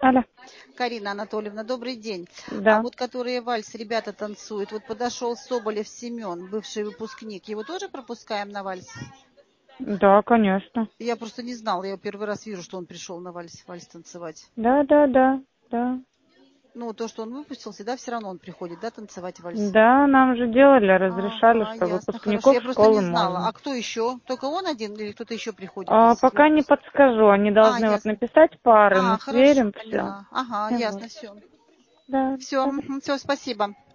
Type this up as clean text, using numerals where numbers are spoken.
Алло. Карина Анатольевна, добрый день. Да. А вот которые вальс ребята танцуют, вот подошел Соболев Семен, бывший выпускник, его тоже пропускаем на вальс? Да, конечно. Я просто не знала, я первый раз вижу, что он пришел на вальс танцевать. Да. Ну, то, что он выпустился, да, все равно он приходит, да, танцевать вальс? Да, нам же делали, разрешали, Ага, что ясно, хорошо. выпускников Я просто школы не знала. можно. А кто еще? Только он один или кто-то еще приходит из Пока не подскажу, они должны вот ясно. написать пары, мы Хорошо, сверим все. поняла. Ага, Вот. ясно, все. Да, Все, да. все, спасибо.